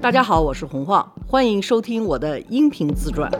大家好，我是洪晃，欢迎收听我的音频自传。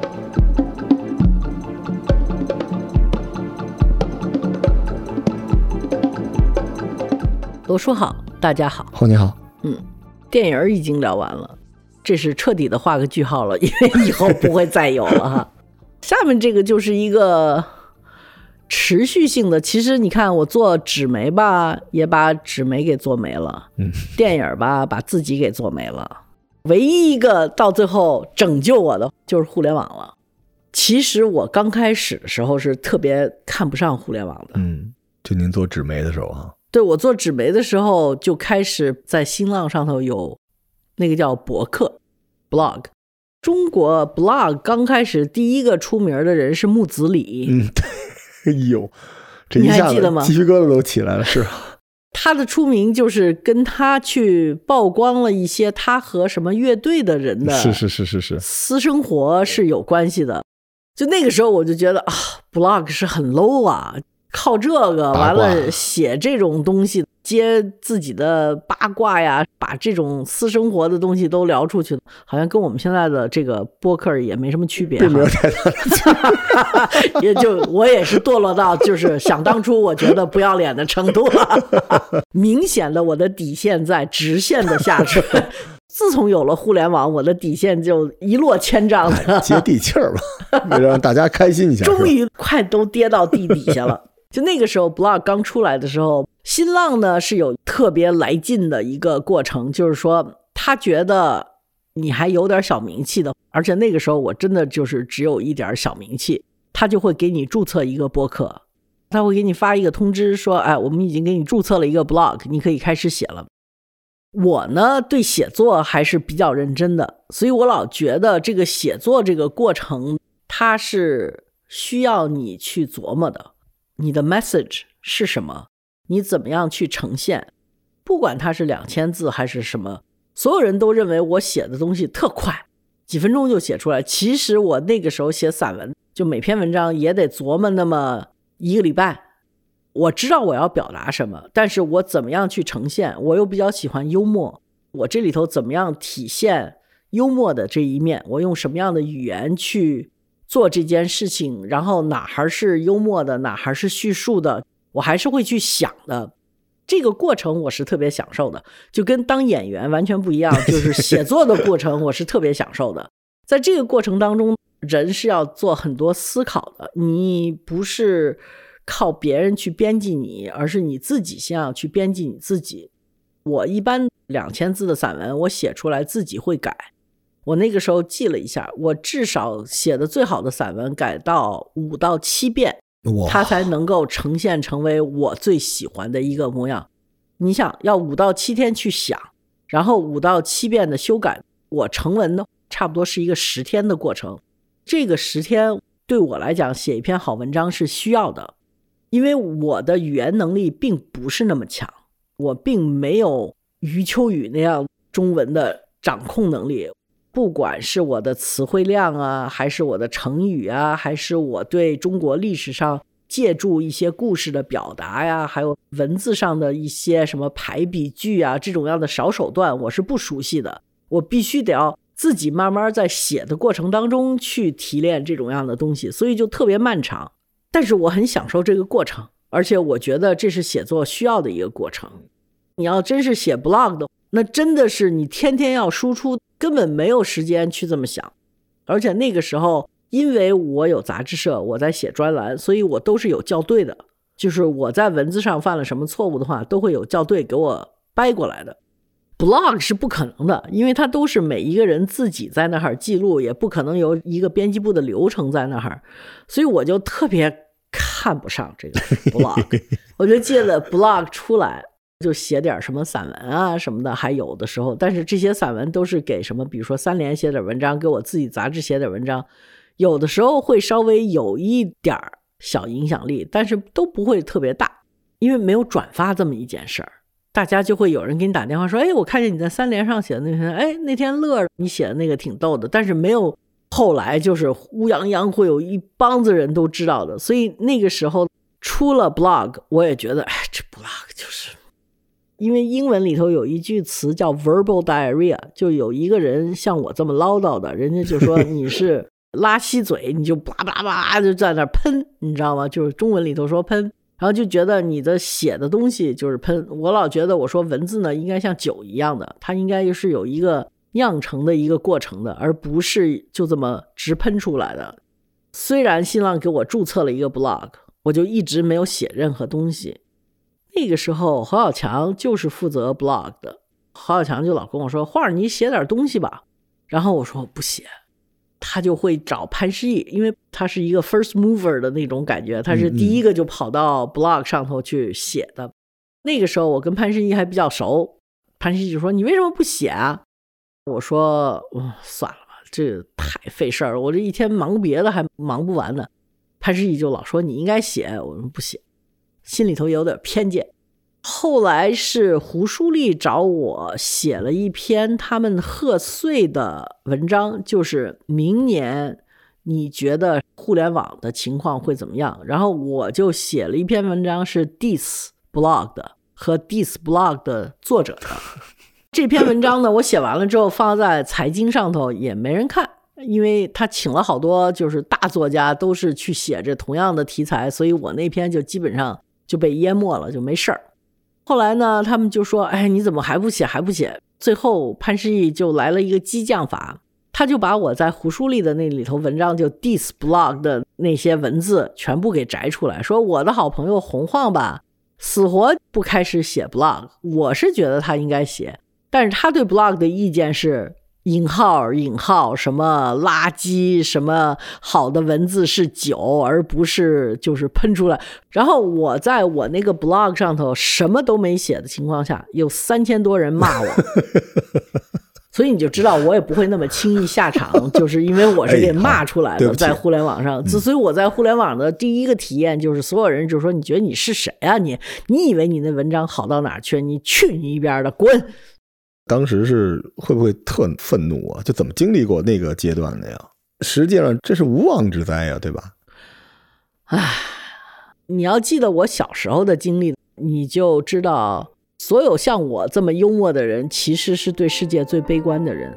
罗叔好，大家好。 你好。 电影已经聊完了，这是彻底的画个句号了，因为以后不会再有了哈。下面这个就是一个持续性的，其实你看我做纸媒吧，也把纸媒给做没了，电影吧，把自己给做没了。唯一一个到最后拯救我的就是互联网了。其实我刚开始的时候是特别看不上互联网的。 就您做纸媒的时候啊？ 对，我做纸媒的时候就开始在新浪上头有那个叫博客 blog。 中国 blog 刚开始第一个出名的人是木子李。 哎呦，这一下子你还记得吗？ 鸡皮疙瘩都起来了。是他的出名就是跟他去曝光了一些他和什么乐队的人的私生活是有关系的。就那个时候我就觉得啊 blog 是很 low 啊，靠这个完了写这种东西，接自己的八卦呀，把这种私生活的东西都聊出去，好像跟我们现在的这个播客也没什么区别， 并没有太大的区别。 也就我也是堕落到就是想当初我觉得不要脸的程度了。明显的我的底线在直线的下垂。自从有了互联网，我的底线就一落千丈的。 接地气儿吧，让大家开心一下。 终于快都跌到地底下了。就那个时候 blog 刚出来的时候，新浪呢是有特别来劲的一个过程，就是说他觉得你还有点小名气的，而且那个时候我真的就是只有一点小名气，他就会给你注册一个播客，他会给你发一个通知说，哎，我们已经给你注册了一个 blog， 你可以开始写了。我呢对写作还是比较认真的，所以我老觉得这个写作这个过程它是需要你去琢磨的。你的 message 是什么，你怎么样去呈现，不管它是2000字还是什么。所有人都认为我写的东西特快，几分钟就写出来，其实我那个时候写散文，就每篇文章也得琢磨那么1个礼拜。我知道我要表达什么，但是我怎么样去呈现，我又比较喜欢幽默，我这里头怎么样体现幽默的这一面，我用什么样的语言去做这件事情，然后哪还是幽默的，哪还是叙述的，我还是会去想的。这个过程我是特别享受的，就跟当演员完全不一样，就是写作的过程我是特别享受的。在这个过程当中，人是要做很多思考的，你不是靠别人去编辑你，而是你自己先要去编辑你自己。我一般2000字的散文我写出来自己会改，我那个时候记了一下，我至少写的最好的散文改到5到7遍，它才能够呈现成为我最喜欢的一个模样。你想要5到7天去想，然后5到7遍的修改，我成文呢差不多是一个10天的过程。这个10天对我来讲写一篇好文章是需要的，因为我的语言能力并不是那么强，我并没有余秋雨那样中文的掌控能力，不管是我的词汇量啊，还是我的成语啊，还是我对中国历史上借助一些故事的表达呀，还有文字上的一些什么排比句啊，这种样的小手段我是不熟悉的，我必须得要自己慢慢在写的过程当中去提炼这种样的东西，所以就特别漫长。但是我很享受这个过程，而且我觉得这是写作需要的一个过程。你要真是写 blog 的，那真的是你天天要输出，根本没有时间去这么想。而且那个时候因为我有杂志社，我在写专栏，所以我都是有校对的，就是我在文字上犯了什么错误的话，都会有校对给我掰过来的。blog 是不可能的，因为它都是每一个人自己在那儿记录，也不可能有一个编辑部的流程在那儿，所以我就特别看不上这个 blog。 我就记得 blog 出来就写点什么散文啊什么的，还有的时候，但是这些散文都是给什么，比如说3联写点文章，给我自己杂志写点文章，有的时候会稍微有一点小影响力，但是都不会特别大，因为没有转发这么一件事儿。大家就会有人给你打电话说，哎，我看见你在3联上写的那篇，哎，那天乐你写的那个挺逗的，但是没有后来就是乌泱泱会有一帮子人都知道的。所以那个时候出了 blog， 我也觉得，哎，这 blog 就是因为英文里头有一句词叫 verbal diarrhea， 就有一个人像我这么唠叨的，人家就说你是拉稀嘴，你就叭叭叭就在那喷，你知道吗？就是中文里头说喷，然后就觉得你的写的东西就是喷。我老觉得我说文字呢应该像酒一样的，它应该是有一个酿成的一个过程的，而不是就这么直喷出来的。虽然新浪给我注册了一个 blog， 我就一直没有写任何东西。那个时候何小强就是负责 blog 的，何小强就老跟我说，花儿你写点东西吧，然后我说不写，他就会找潘石屹，因为他是一个 first mover 的那种感觉，他是第一个就跑到 blog 上头去写的。那个时候我跟潘石屹还比较熟，潘石屹就说你为什么不写啊？我说算了吧，这太费事儿，我这一天忙别的还忙不完呢。潘石屹就老说你应该写，我说不写，心里头有点偏见。后来是胡舒立找我写了一篇他们贺岁的文章，就是明年你觉得互联网的情况会怎么样，然后我就写了一篇文章是 Diss blog 的和 Diss blog 的作者的。这篇文章呢我写完了之后放在财经上头也没人看，因为他请了好多就是大作家都是去写这同样的题材，所以我那篇就基本上就被淹没了，就没事儿。后来呢他们就说哎你怎么还不写还不写，最后潘石屹就来了一个激将法，他就把我在胡舒立的那里头文章就 Diss blog 的那些文字全部给摘出来，说我的好朋友洪晃吧死活不开始写 blog， 我是觉得他应该写，但是他对 blog 的意见是引号什么垃圾，什么好的文字是酒而不是就是喷出来。然后我在我那个 blog 上头什么都没写的情况下有3000多人骂我所以你就知道我也不会那么轻易下场，就是因为我是给骂出来的，在互联网上。所以我在互联网的第一个体验就是所有人就说你觉得你是谁啊，你以为你那文章好到哪去，你去你一边的滚。 当时是会不会特愤怒啊？就怎么经历过那个阶段的呀？实际上这是无妄之灾呀，对吧？ 唉，你要记得我小时候的经历，你就知道所有像我这么幽默的人其实是对世界最悲观的人。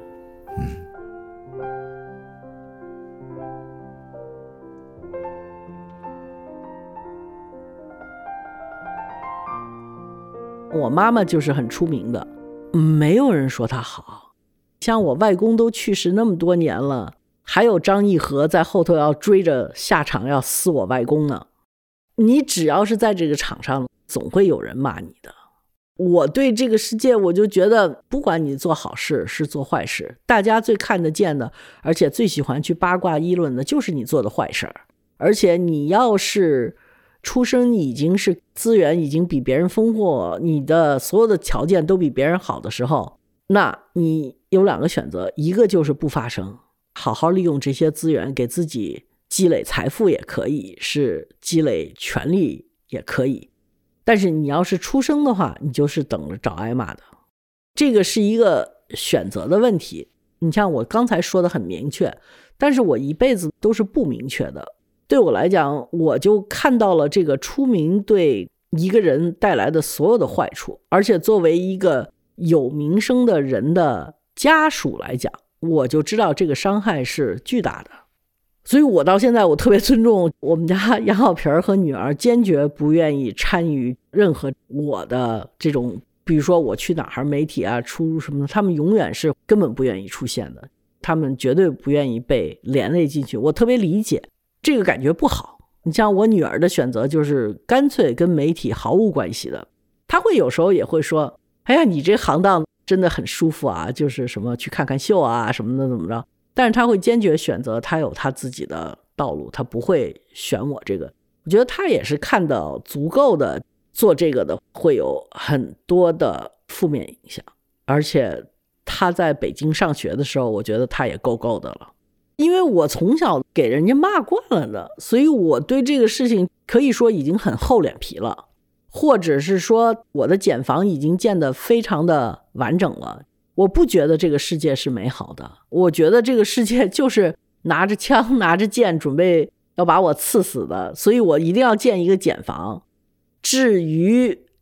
我妈妈就是很出名的，没有人说他好，像我外公都去世那么多年了，还有张义和在后头要追着下场要撕我外公呢。你只要是在这个场上总会有人骂你的。我对这个世界我就觉得不管你做好事是做坏事，大家最看得见的而且最喜欢去八卦议论的就是你做的坏事。而且你要是出生已经是资源已经比别人丰富，你的所有的条件都比别人好的时候，那你有2个选择，一个就是不发声，好好利用这些资源给自己积累财富也可以，是积累权力也可以，但是你要是出生的话，你就是等着找挨骂的。这个是一个选择的问题。你像我刚才说的很明确，但是我一辈子都是不明确的。对我来讲，我就看到了这个出名对一个人带来的所有的坏处，而且作为一个有名声的人的家属来讲，我就知道这个伤害是巨大的。所以我到现在我特别尊重我们家杨小平和女儿，坚决不愿意参与任何我的这种，比如说我去哪儿媒体啊出什么的，他们永远是根本不愿意出现的，他们绝对不愿意被连累进去。我特别理解这个感觉不好。你像我女儿的选择就是干脆跟媒体毫无关系的，她会有时候也会说哎呀你这行当真的很舒服啊，就是什么去看看秀啊什么的怎么着，但是她会坚决选择她有她自己的道路，她不会选我这个。我觉得她也是看到足够的做这个的会有很多的负面影响，而且她在北京上学的时候我觉得她也够的了。因为我从小给人家骂惯了的，所以我对这个事情可以说已经很厚脸皮了，或者是说我的茧房已经建得非常的完整了。我不觉得这个世界是美好的，我觉得这个世界就是拿着枪拿着剑准备要把我刺死的，所以我一定要建一个茧房。至于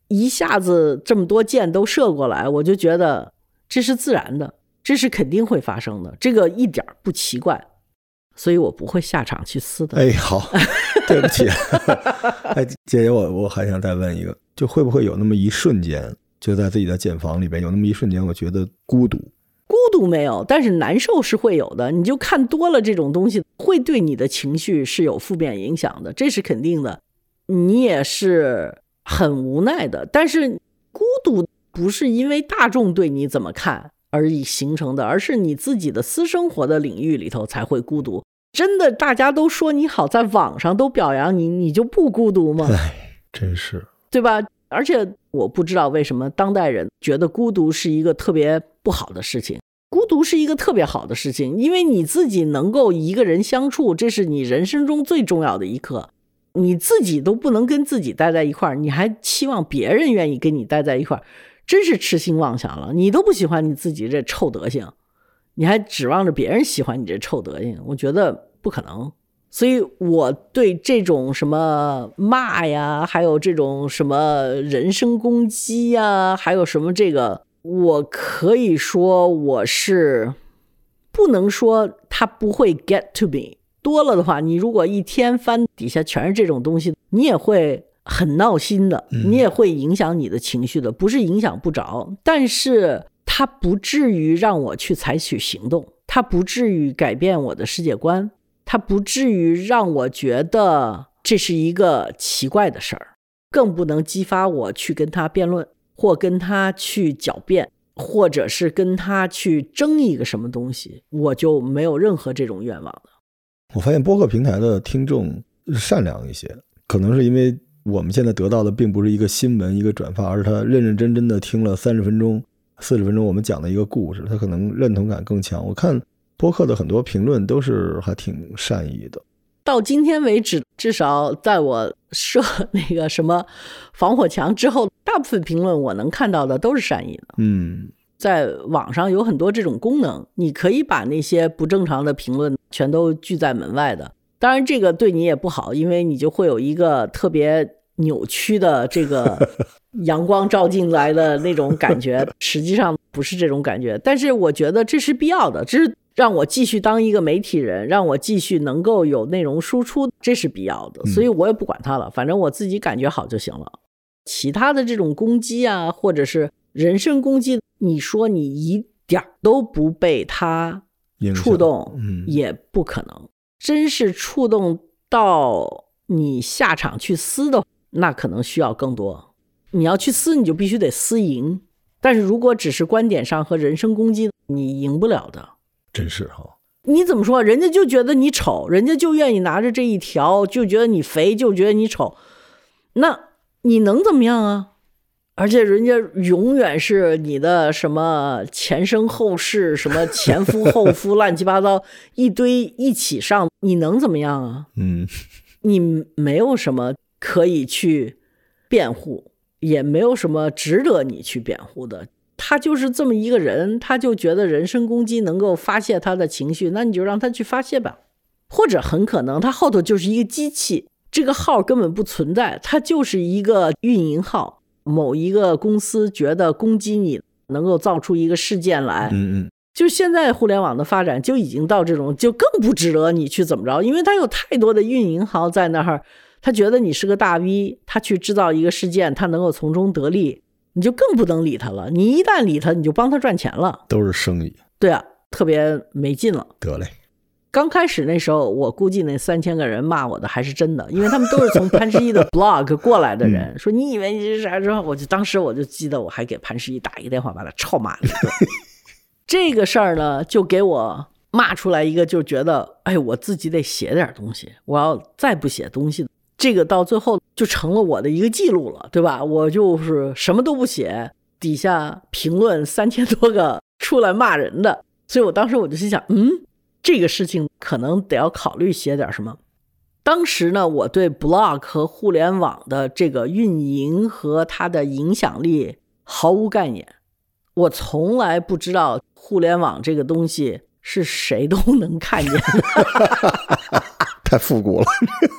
一下子这么多箭都射过来，我就觉得这是自然的，这是肯定会发生的，这个一点不奇怪，所以我不会下场去撕的。 哎，好，对不起。哎，姐姐，我还想再问一个，就会不会有那么一瞬间，就在自己的茧房里边有那么一瞬间，我觉得孤独？ 孤独没有，但是难受是会有的。你就看多了这种东西，会对你的情绪是有负面影响的，这是肯定的。你也是很无奈的，但是孤独不是因为大众对你怎么看而形成的，而是你自己的私生活的领域里头才会孤独。真的大家都说你好，在网上都表扬你，你就不孤独吗？ 哎，真是， 对吧？而且我不知道为什么当代人觉得孤独是一个特别不好的事情。孤独是一个特别好的事情，因为你自己能够一个人相处，这是你人生中最重要的一刻。你自己都不能跟自己待在一块儿，你还期望别人愿意跟你待在一块儿，真是痴心妄想了。你都不喜欢你自己这臭德行，你还指望着别人喜欢你这臭德行，我觉得不可能。所以我对这种什么骂呀，还有这种什么人身攻击呀，还有什么这个，我可以说我是不能说他不会 get to me， 多了的话，你如果一天翻底下全是这种东西，你也会很闹心的，你也会影响你的情绪的，不是影响不着，但是它不至于让我去采取行动，它不至于改变我的世界观，它不至于让我觉得这是一个奇怪的事儿，更不能激发我去跟他辩论，或跟他去狡辩，或者是跟他去争一个什么东西，我就没有任何这种愿望了。 我发现播客平台的听众善良一些，可能是因为我们现在得到的并不是一个新闻一个转发，而是他认认真真的听了30分钟40分钟我们讲的一个故事，他可能认同感更强。我看播客的很多评论都是还挺善意的。 到今天为止，至少在我设那个什么防火墙之后，大部分评论我能看到的都是善意的。在网上有很多这种功能，你可以把那些不正常的评论全都拒在门外的。当然这个对你也不好，因为你就会有一个特别扭曲的这个阳光照进来的那种感觉，实际上不是这种感觉。但是我觉得这是必要的，这是让我继续当一个媒体人，让我继续能够有内容输出，这是必要的。所以我也不管它了，反正我自己感觉好就行了。其他的这种攻击啊，或者是人身攻击，你说你一点都不被它触动，也不可能。真是触动到你下场去撕的，那可能需要更多。你要去撕，你就必须得撕赢。但是如果只是观点上和人身攻击，你赢不了的。 真是哈， 你怎么说？人家就觉得你丑，人家就愿意拿着这一条，就觉得你肥，就觉得你丑，那你能怎么样啊？而且人家永远是你的什么前生后世，什么前夫后夫，乱七八糟一堆一起上，你能怎么样啊？你没有什么可以去辩护，也没有什么值得你去辩护的。他就是这么一个人，他就觉得人身攻击能够发泄他的情绪，那你就让他去发泄吧。或者很可能他后头就是一个机器，这个号根本不存在，他就是一个运营号，某一个公司觉得攻击你能够造出一个事件来。就现在互联网的发展就已经到这种，就更不值得你去怎么着，因为他有太多的运营号在那儿，他觉得你是个大 V， 他去制造一个事件，他能够从中得利，你就更不能理他了。你一旦理他，你就帮他赚钱了， 都是生意。 对啊，特别没劲了。 得嘞。 刚开始那时候我估计那3000个人骂我的还是真的，因为他们都是从潘石屹的 blog 过来的人，说你以为你是啥？之后当时我就记得我还给潘石屹打一个电话，把他臭骂了一顿。这个事儿呢，就给我骂出来一个，就觉得哎，我自己得写点东西，我要再不写东西，这个到最后就成了我的一个记录了，对吧？我就是什么都不写，底下评论3000多个出来骂人的，所以我当时我就心想，这个事情可能得要考虑写点什么。当时呢，我对 blog 和互联网的这个运营和它的影响力毫无概念，我从来不知道互联网这个东西是谁都能看见的。 太复古了。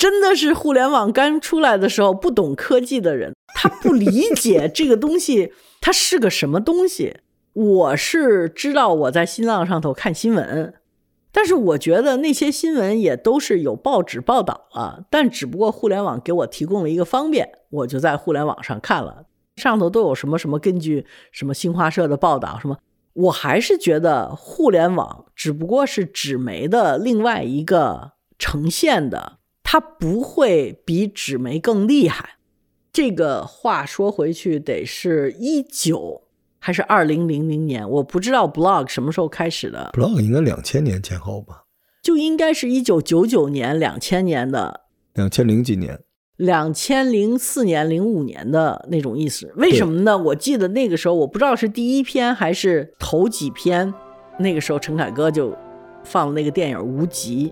真的是互联网刚出来的时候，不懂科技的人，他不理解这个东西它是个什么东西。我是知道我在新浪上头看新闻，但是我觉得那些新闻也都是有报纸报道了，但只不过互联网给我提供了一个方便，我就在互联网上看了，上头都有什么什么根据什么新华社的报道什么。我还是觉得互联网只不过是纸媒的另外一个呈现的，它不会比纸媒更厉害。这个话说回去得是19还是2000年，我不知道 blog 什么时候开始的。 blog 应该2000年前后吧， 就应该是1999年2000年的 2000几年 2004年05年的那种意思。为什么呢？我记得那个时候我不知道是第一篇还是头几篇，那个时候陈凯歌就放了那个电影《无极》。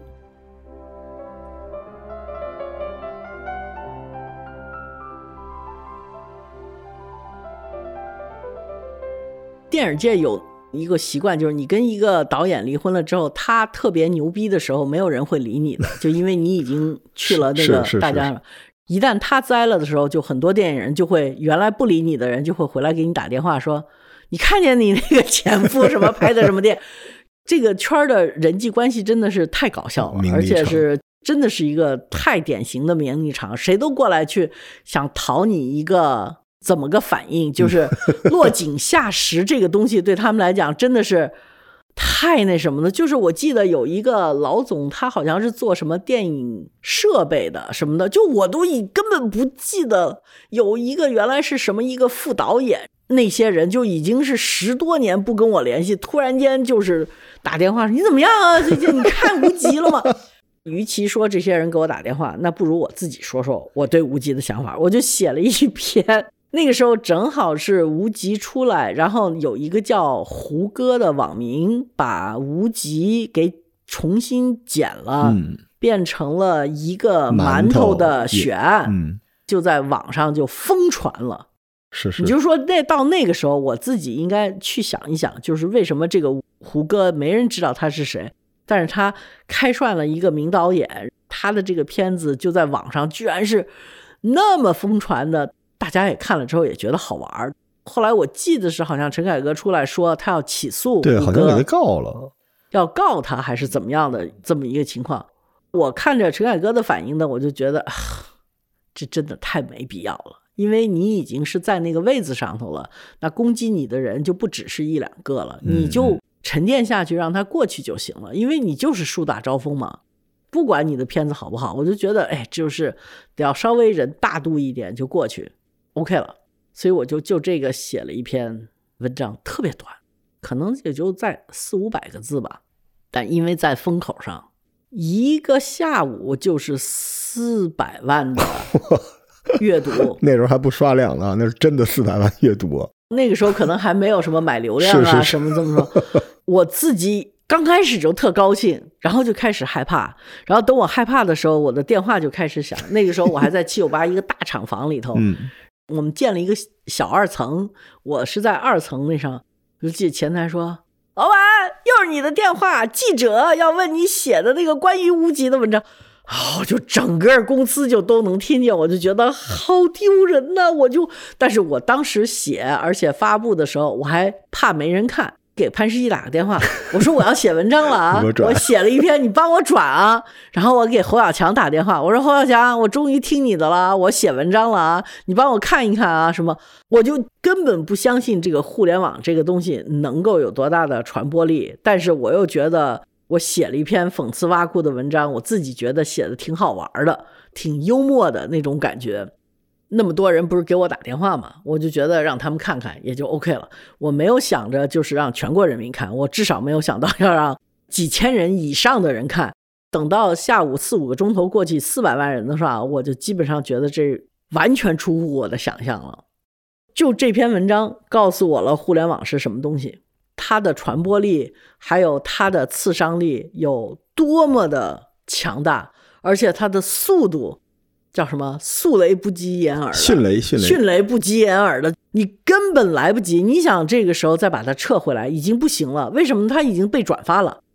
电影界有一个习惯，就是你跟一个导演离婚了之后，他特别牛逼的时候，没有人会理你的，就因为你已经去了那个大家了。一旦他栽了的时候，就很多电影人就会，原来不理你的人就会回来给你打电话说，你看见你那个前夫什么拍的什么电影。这个圈的人际关系真的是太搞笑了，而且是真的是一个太典型的名利场，谁都过来去想讨你一个怎么个反应，就是落井下石这个东西对他们来讲真的是太那什么的。就是我记得有一个老总，他好像是做什么电影设备的什么的，就我都根本不记得。有一个原来是什么一个副导演，那些人就已经是10多年不跟我联系，突然间就是打电话，你怎么样啊？最近你看无极了吗？与其说这些人给我打电话，那不如我自己说说我对无极的想法。我就写了一篇，那个时候正好是无极出来，然后有一个叫胡歌的网民把无极给重新剪了，变成了一个馒头的血案，就在网上就疯传了。 是， 你就说到那个时候，我自己应该去想一想，就是为什么这个胡歌没人知道他是谁，但是他开涮了一个名导演，他的这个片子就在网上居然是那么疯传的，大家也看了之后也觉得好玩。后来我记得是好像陈凯歌出来说他要起诉胡歌， 对，好像给他告了， 要告他还是怎么样的这么一个情况。我看着陈凯歌的反应呢，我就觉得这真的太没必要了，因为你已经是在那个位子上头了，那攻击你的人就不只是1-2个了，你就沉淀下去让他过去就行了，因为你就是树大招风嘛。不管你的片子好不好，我就觉得就是得要稍微人大度一点就过去 OK 了。所以我就这个写了一篇文章，特别短，可能也就在400-500个字吧，但因为在风口上一个下午就是400万的阅读那时候还不刷量呢，那是真的400万阅读。 那个时候可能还没有什么买流量啊什么这么说。我自己刚开始就特高兴，然后就开始害怕，然后等我害怕的时候，我的电话就开始响。那个时候我还在798一个大厂房里头，我们建了一个小2层，我是在2层那上，就记得前台说，老板又是你的电话，记者要问你写的那个关于无极的文章。就整个公司就都能听见，我就觉得好丢人呐。但是我当时写而且发布的时候，我还怕没人看，给潘石屹打个电话，我说我要写文章了啊，我写了一篇，你帮我转啊。然后我给侯小强打电话，我说侯小强，我终于听你的了，我写文章了啊，你帮我看一看啊什么。我就根本不相信这个互联网这个东西能够有多大的传播力，但是我又觉得我写了一篇讽刺挖苦的文章，我自己觉得写的挺好玩的，挺幽默的那种感觉。那么多人不是给我打电话吗？我就觉得让他们看看也就 OK 了。我没有想着就是让全国人民看，我至少没有想到要让几千人以上的人看。等到下午4-5个钟头过去400万人的时候，我就基本上觉得这完全出乎我的想象了。就这篇文章告诉我了互联网是什么东西，它的传播力还有它的刺伤力有多么的强大，而且它的速度叫什么？速雷不及掩耳，迅雷不及掩耳的，你根本来不及。你想这个时候再把它撤回来已经不行了，为什么？它已经被转发了，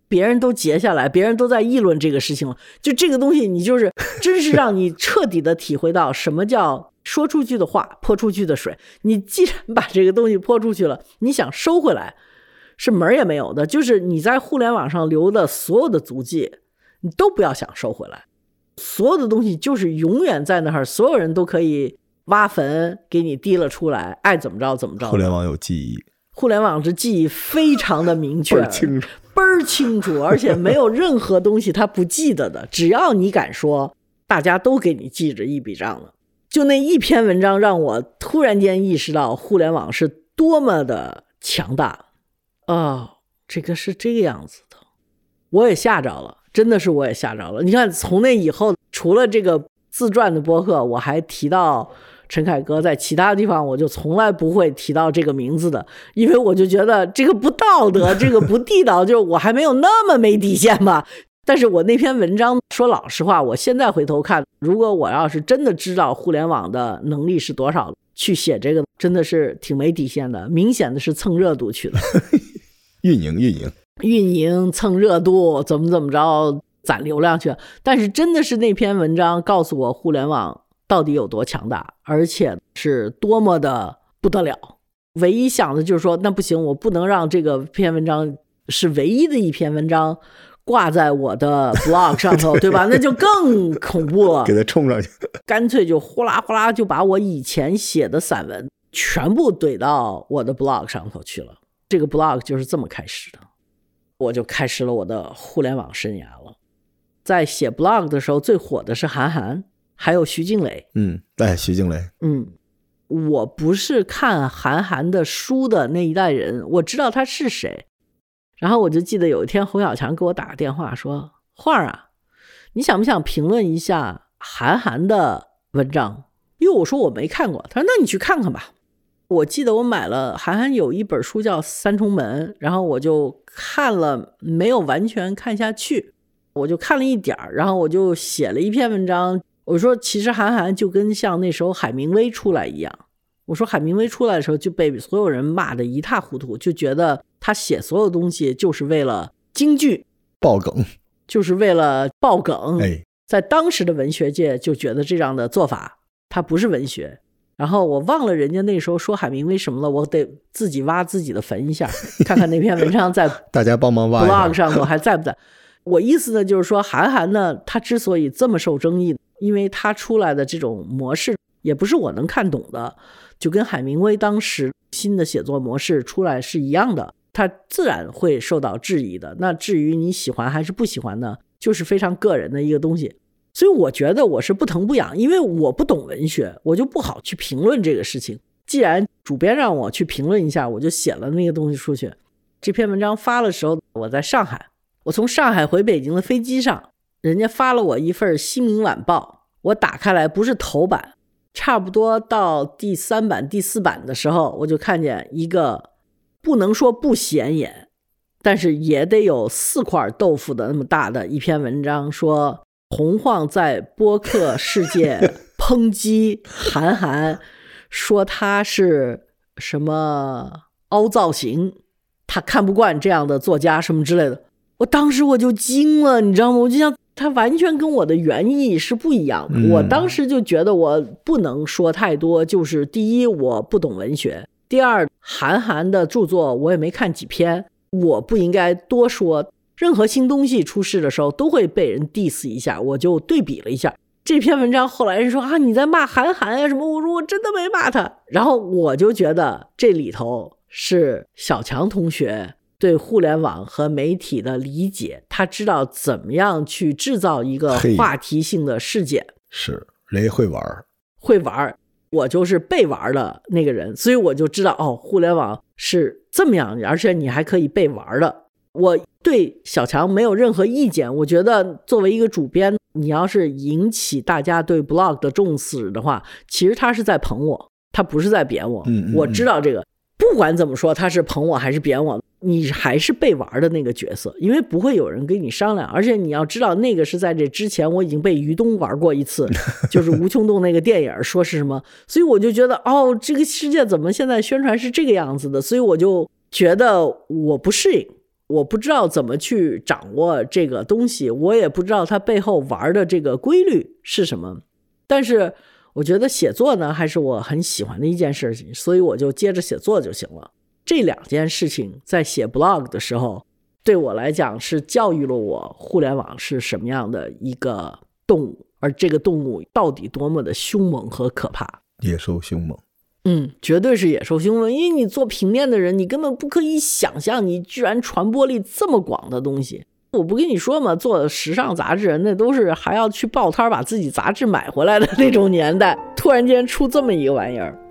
别人都截下来，别人都在议论这个事情了，就这个东西你就是真是让你彻底的体会到什么叫说出去的话泼出去的水。你既然把这个东西泼出去了，你想收回来是门也没有的。就是你在互联网上留的所有的足迹你都不要想收回来，所有的东西就是永远在那儿，所有人都可以挖坟给你提了出来，爱怎么着怎么着。 互联网有记忆， 互联网之记忆非常的明确，倍儿清楚，而且没有任何东西他不记得的，只要你敢说，大家都给你记着一笔账了。就那一篇文章让我突然间意识到互联网是多么的强大。这个是这个样子的，我也吓着了，真的是我也吓着了。你看从那以后，除了这个自传的播客我还提到陈凯歌，在其他地方我就从来不会提到这个名字的，因为我就觉得这个不道德，这个不地道，就我还没有那么没底线吧。但是我那篇文章说老实话，我现在回头看，如果我要是真的知道互联网的能力是多少，去写这个真的是挺没底线的，明显的是蹭热度去的。 运营蹭热度，怎么着攒流量去了。但是真的是那篇文章告诉我互联网到底有多强大，而且是多么的不得了。唯一想的就是说，那不行，我不能让这个篇文章是唯一的一篇文章挂在我的 blog 上头，对吧？那就更恐怖了。 给它冲上去， 干脆就呼啦呼啦就把我以前写的散文全部怼到我的 blog 上头去了。这个 blog 就是这么开始的，我就开始了我的互联网生涯了。在写 blog 的时候，最火的是韩寒，还有徐静蕾。 徐静蕾。 我不是看韩寒的书的那一代人，我知道他是谁。然后我就记得有一天侯小强给我打个电话说，花儿啊，你想不想评论一下韩寒的文章？因为我说我没看过，他说那你去看看吧。我记得我买了韩寒有一本书叫《三重门》，然后我就看了，没有完全看下去，我就看了一点，然后我就写了一篇文章。我说其实韩寒就跟像那时候海明威出来一样，我说海明威出来的时候就被所有人骂得一塌糊涂，就觉得他写所有东西就是为了京剧爆梗， 就是为了爆梗。在当时的文学界就觉得这样的做法它不是文学。然后我忘了人家那时候说海明威什么了，我得自己挖自己的坟一下，看看那篇文章在大家帮忙挖 blog 上头还在不在。我意思呢就是说，韩寒呢他之所以这么受争议，因为他出来的这种模式也不是我能看懂的，就跟海明威当时新的写作模式出来是一样的，他自然会受到质疑的。那至于你喜欢还是不喜欢呢，就是非常个人的一个东西。所以我觉得我是不疼不痒，因为我不懂文学，我就不好去评论这个事情。既然主编让我去评论一下，我就写了那个东西出去。这篇文章发的时候我在上海，我从上海回北京的飞机上，人家发了我一份《新民晚报》，我打开来不是头版，差不多到第3版第4版的时候，我就看见一个不能说不显眼，但是也得有4块豆腐的那么大的一篇文章，说洪晃在播客世界抨击韩寒，说他是什么凹造型，他看不惯这样的作家什么之类的。我当时我就惊了，你知道吗？我就想他完全跟我的原意是不一样的。我当时就觉得我不能说太多，就是第一我不懂文学，第二韩寒的著作我也没看几篇，我不应该多说。任何新东西出世的时候都会被人 diss 一下，我就对比了一下这篇文章。后来人说啊你在骂韩寒啊什么，我说我真的没骂他。然后我就觉得这里头是小强同学对互联网和媒体的理解，他知道怎么样去制造一个话题性的事件。 是雷会玩， 我就是被玩的那个人，所以我就知道互联网是这么样，而且你还可以被玩的。我对小强没有任何意见，我觉得作为一个主编，你要是引起大家对 blog 的重视的话，其实他是在捧我，他不是在贬我。我知道这个，不管怎么说他是捧我还是贬我，你还是被玩的那个角色，因为不会有人跟你商量。而且你要知道那个是在这之前我已经被于东玩过一次，就是吴琼洞那个电影说是什么，所以我就觉得这个世界怎么现在宣传是这个样子的，所以我就觉得我不适应， 我不知道怎么去掌握这个东西，我也不知道它背后玩的这个规律是什么，但是我觉得写作呢还是我很喜欢的一件事情，所以我就接着写作就行了。这两件事情在写 blog 的时候对我来讲是教育了我互联网是什么样的一个动物，而这个动物到底多么的凶猛和可怕。 野兽凶猛， 绝对是野兽凶猛，因为你做平面的人，你根本不可以想象你居然传播力这么广的东西。我不跟你说嘛，做时尚杂志人那都是还要去报摊把自己杂志买回来的那种年代，突然间出这么一个玩意儿。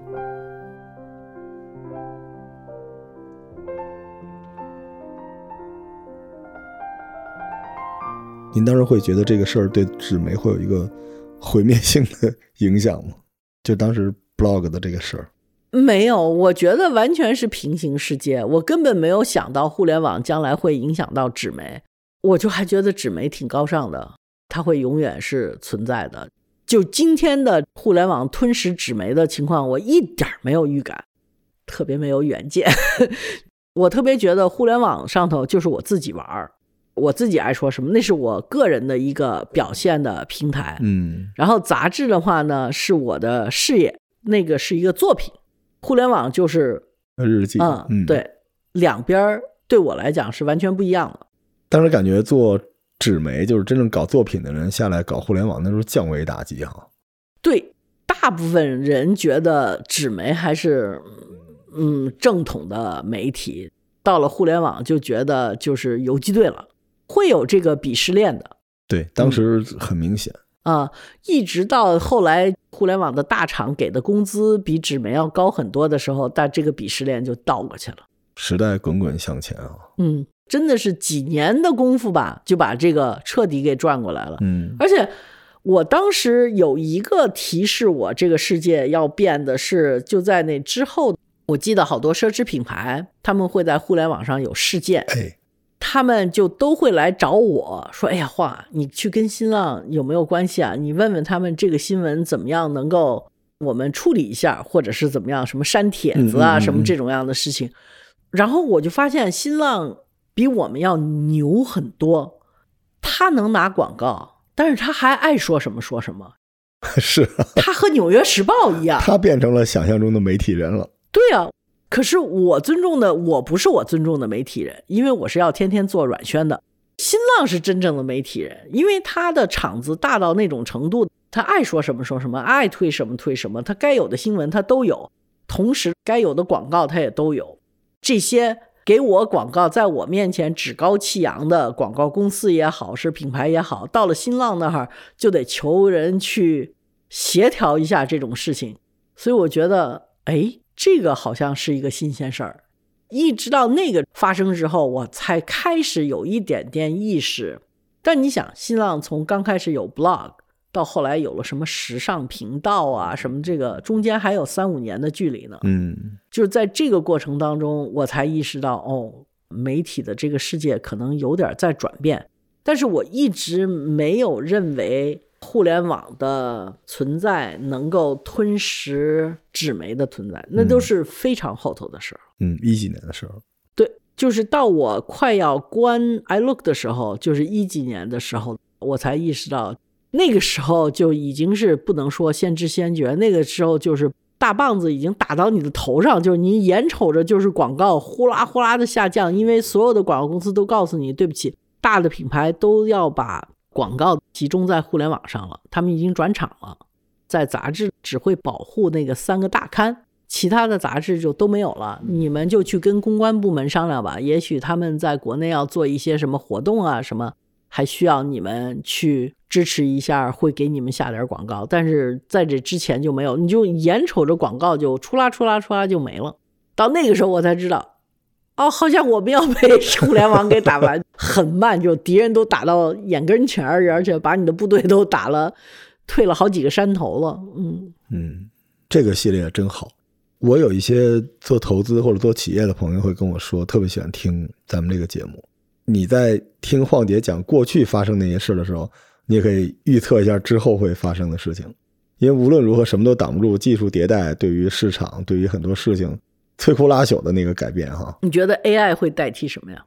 您当时会觉得这个事儿对纸媒会有一个毁灭性的影响吗？就当时 blog 的这个事儿。 没有，我觉得完全是平行世界，我根本没有想到互联网将来会影响到纸媒，我就还觉得纸媒挺高尚的，它会永远是存在的。就今天的互联网吞噬纸媒的情况，我一点没有预感，特别没有远见。我特别觉得互联网上头就是我自己玩，我自己爱说什么，那是我个人的一个表现的平台。然后杂志的话呢，是我的事业，那个是一个作品。互联网就是日记， 对，两边对我来讲是完全不一样的。 当时感觉做纸媒就是真正搞作品的人下来搞互联网，那时候降维打击哈。 对，大部分人觉得纸媒还是正统的媒体，到了互联网就觉得就是游击队了，会有这个鄙视链的。 对，当时很明显。 一直到后来互联网的大厂给的工资比纸媒要高很多的时候，但这个鄙视链就倒过去了。 时代滚滚向前啊。 真的是几年的功夫吧，就把这个彻底给转过来了。而且我当时有一个提示我这个世界要变的是，就在那之后，我记得好多奢侈品牌他们会在互联网上有事件，他们就都会来找我说，哎呀华，你去跟新浪有没有关系啊，你问问他们这个新闻怎么样能够我们处理一下，或者是怎么样，什么删帖子啊，什么这种样的事情。然后我就发现新浪比我们要牛很多，他能拿广告，但是他还爱说什么说什么。 是他和纽约时报一样， 他变成了想象中的媒体人了。 对啊，可是我不是我尊重的媒体人，因为我是要天天做软宣的。新浪是真正的媒体人，因为他的场子大到那种程度，他爱说什么说什么，爱推什么推什么，他该有的新闻他都有，同时该有的广告他也都有。这些给我广告在我面前趾高气扬的广告公司也好，是品牌也好，到了新浪那儿就得求人去协调一下这种事情。所以我觉得这个好像是一个新鲜事儿。一直到那个发生之后，我才开始有一点点意识。但你想，新浪从刚开始有 blog 到后来有了什么时尚频道啊什么，这个中间还有3-5年的距离呢。就是在这个过程当中，我才意识到媒体的这个世界可能有点在转变。但是我一直没有认为互联网的存在能够吞噬纸媒的存在，那都是非常后头的事儿。 10几年的时候。 对，就是到我快要关 iLook 的时候，就是10几年的时候，我才意识到，那个时候就已经是不能说先知先觉，那个时候就是大棒子已经打到你的头上，就是你眼瞅着就是广告呼啦呼啦的下降，因为所有的广告公司都告诉你，对不起，大的品牌都要把广告集中在互联网上了，他们已经转场了。在杂志只会保护那个3个大刊，其他的杂志就都没有了，你们就去跟公关部门商量吧，也许他们在国内要做一些什么活动啊什么，还需要你们去支持一下，会给你们下点广告，但是在这之前就没有，你就眼瞅着广告就出啦出啦出啦就没了。到那个时候我才知道，好像我们要被互联网给打完，很慢，就敌人都打到眼跟前，而且把你的部队都打了，退了好几个山头了。 这个系列真好。我有一些做投资或者做企业的朋友会跟我说，特别喜欢听咱们这个节目。你在听晃姐讲过去发生那些事的时候，你也可以预测一下之后会发生的事情。因为无论如何什么都挡不住技术迭代对于市场对于很多事情摧枯拉朽的那个改变哈。 你觉得 AI 会代替什么呀？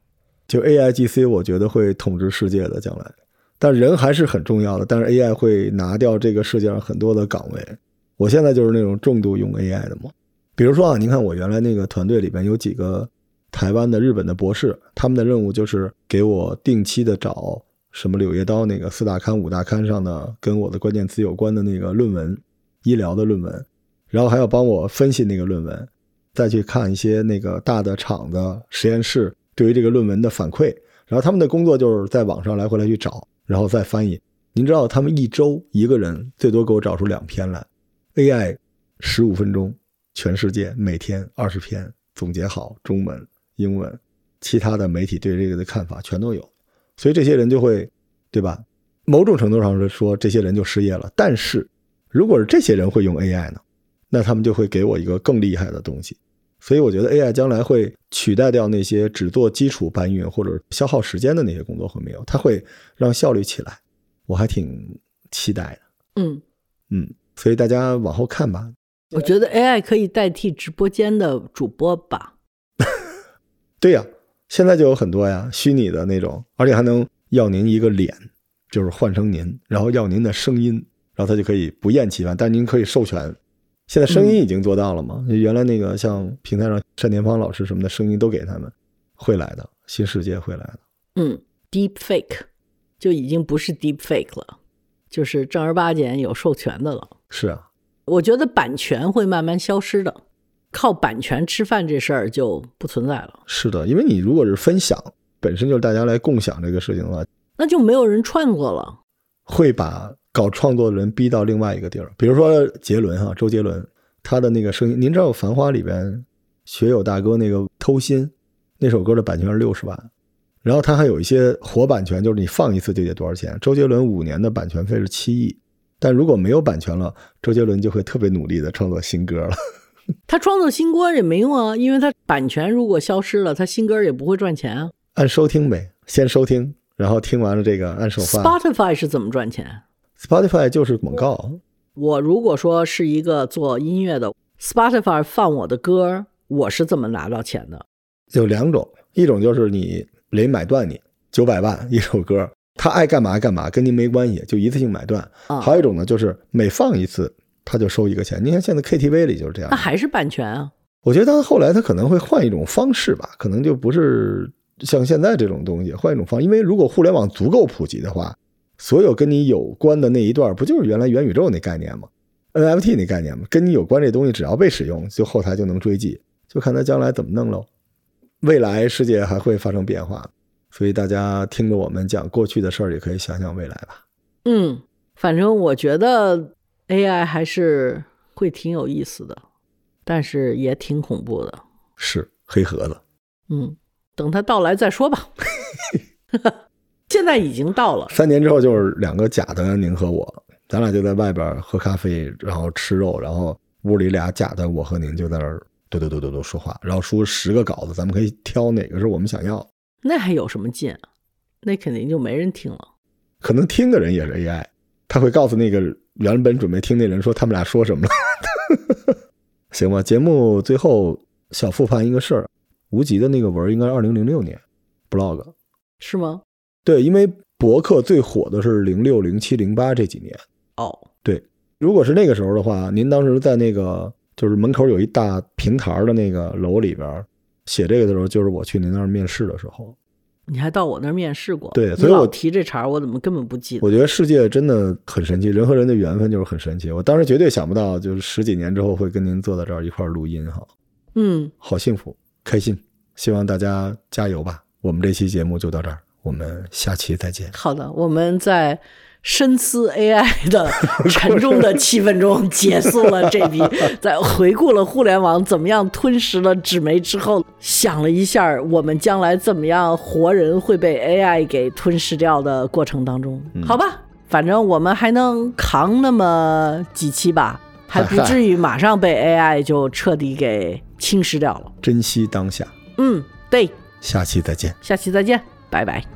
就 AIGC 我觉得会统治世界的将来，但人还是很重要的，但是 AI 会拿掉这个世界上很多的岗位。我现在就是那种重度用 AI 的嘛。比如说啊，您看我原来那个团队里边有几个台湾的日本的博士，他们的任务就是给我定期的找什么柳叶刀那个4大刊5大刊上的跟我的关键词有关的那个论文，医疗的论文，然后还要帮我分析那个论文，再去看一些那个大的厂的实验室对于这个论文的反馈，然后他们的工作就是在网上来回来去找，然后再翻译。您知道他们一周一个人最多给我找出2篇来， AI 15分钟全世界每天20篇总结好，中文英文其他的媒体对这个的看法全都有。所以这些人就会，对吧，某种程度上是说这些人就失业了，但是如果是这些人会用 AI 呢，那他们就会给我一个更厉害的东西。所以我觉得 AI 将来会取代掉那些只做基础搬运或者消耗时间的那些工作会没有，它会让效率起来，我还挺期待的。所以大家往后看吧。 我觉得 AI 可以代替直播间的主播吧。 对呀，现在就有很多呀，虚拟的那种，而且还能要您一个脸，就是换成您，然后要您的声音，然后它就可以不厌其烦，但您可以授权。现在声音已经做到了嘛？原来那个像平台上单田芳老师什么的声音都给他们，会来的，新世界会来的。 Deep Fake 就已经不是 Deep Fake 了，就是正儿八经有授权的了。 是啊， 我觉得版权会慢慢消失的，靠版权吃饭这事儿就不存在了。 是的，因为你如果是分享，本身就是大家来共享这个事情的话， 那就没有人创作了， 会把搞创作的人逼到另外一个地儿。比如说杰伦哈，周杰伦，他的那个声音，您知道《繁花》里边学友大哥那个偷心那首歌的版权是60万，然后他还有一些活版权，就是你放一次就得多少钱。周杰伦5年的版权费是7亿，但如果没有版权了，周杰伦就会特别努力的创作新歌了。 他创作新歌也没用啊，因为他版权如果消失了，他新歌也不会赚钱啊。 按收听呗，先收听，然后听完了这个按首发。 Spotify 是怎么赚钱？ Spotify 就是广告。 我如果说是一个做音乐的， Spotify 放我的歌，我是怎么拿到钱的？ 有2种，一种就是你雷买断你900万一首歌，他爱干嘛干嘛，跟您没关系，就一次性买断。还有一种呢，就是每放一次他就收一个钱。你看现在 KTV 里就是这样。 那还是版权啊。 我觉得他后来他可能会换一种方式吧，可能就不是像现在这种东西，换一种方式。因为如果互联网足够普及的话，所有跟你有关的那一段不就是原来元宇宙那概念吗？ NFT 那概念吗？跟你有关这东西只要被使用，就后台就能追迹，就看他将来怎么弄喽。未来世界还会发生变化，所以大家听着我们讲过去的事儿，也可以想想未来吧。 反正我觉得 AI 还是会挺有意思的，但是也挺恐怖的。 是黑盒子。 等它到来再说吧。现在已经到了 ，3年之后就是2个假的您和我，咱俩就在外边喝咖啡，然后吃肉，然后屋里俩假的我和您就在那儿嘟说话，然后出10个稿子，咱们可以挑哪个是我们想要。 那还有什么劲啊？那肯定就没人听了。 可能听的人也是 AI， 他会告诉那个原本准备听那人说他们俩说什么了。行吧，节目最后小复盘一个事儿，无极的那个文应该是2006年 blog。 是吗？ 对，因为博客最火的是06、07、08这几年。对，如果是那个时候的话，您当时在那个就是门口有一大平台的那个楼里边写这个的时候，就是我去您那儿面试的时候。 你还到我那儿面试过？ 对，所以我老提这茬，我怎么根本不记得？ 我觉得世界真的很神奇，人和人的缘分就是很神奇。我当时绝对想不到，就是10几年之后会跟您坐在这儿一块儿录音哈。好幸福，开心，希望大家加油吧。我们这期节目就到这儿，我们下期再见。 好的，我们在深思 AI 的沉重的气氛中结束了这笔，在回顾了互联网怎么样吞噬了纸媒之后，想了一下我们将来怎么样活人会被 AI 给吞噬掉的过程当中，好吧，反正我们还能扛那么几期吧，还不至于马上被 AI 就彻底给侵蚀掉了。 珍惜当下。 对， 下期再见。 下期再见，拜拜。